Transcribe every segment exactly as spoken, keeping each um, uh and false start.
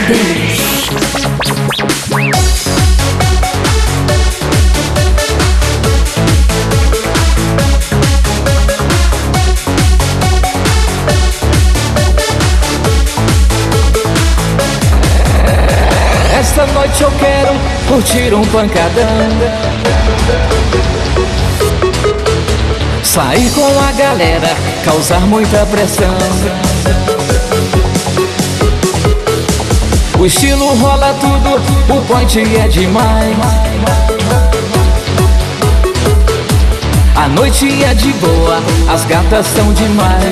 Dance. Esta noite eu quero curtir um pancadão, sair com a galera, causar muita pressão. O estilo rola tudo, o point é demais. A noite é de boa, as gatas são demais.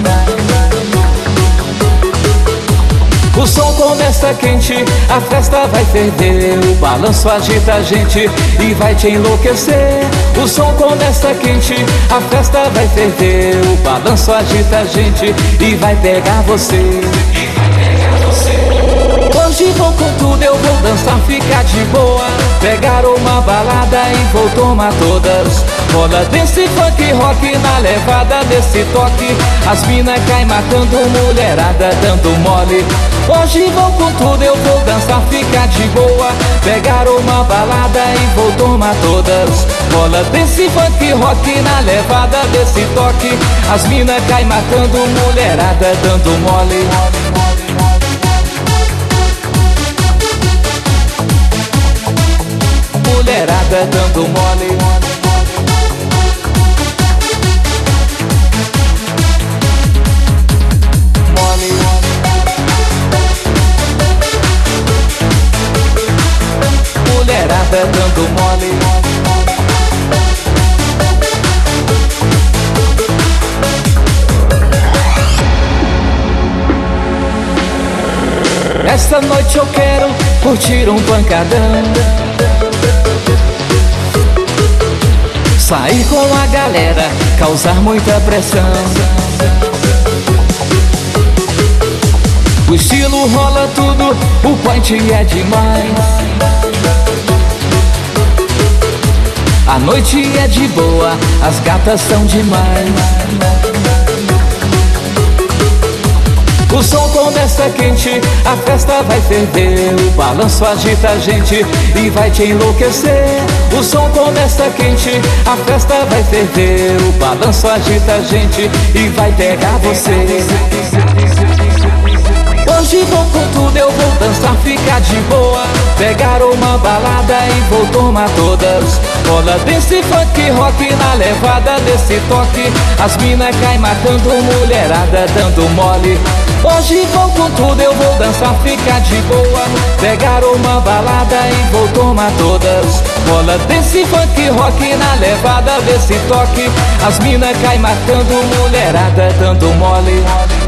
O som começa quente, a festa vai ferver. O balanço agita a gente e vai te enlouquecer. O som começa quente, a festa vai ferver. O balanço agita a gente e vai pegar você. Hoje vou com tudo, eu vou dançar, ficar de boa. Pegar uma balada e vou tomar todas. Rola desse funk rock na levada desse toque. As mina caem matando mulherada, dando mole. Hoje vou com tudo, eu vou dançar, ficar de boa. Pegar uma balada e vou tomar todas. Rola desse funk rock na levada desse toque. As mina caem matando mulherada, dando mole. Mulherada dando mole. Mole. Mulherada dando mole. Esta noite eu quero curtir um pancadão, sair com a galera, causar muita pressão. O estilo rola tudo, o point é demais. A noite é de boa, as gatas são demais. O som começa quente, a festa vai ferver. O balanço agita a gente e vai te enlouquecer. O som começa quente, a festa vai ferver. O balanço agita a gente e vai pegar você. Hoje vou com tudo, eu vou dançar, ficar de boa. Pegar uma balada e vou tomar todas. Rola desse funk rock na levada desse toque. As mina caem matando mulherada, dando mole. Hoje vou com tudo, eu vou dançar, ficar de boa. Pegar uma balada e vou tomar todas. Rola desse funk rock na levada desse toque. As mina caem matando mulherada, dando mole.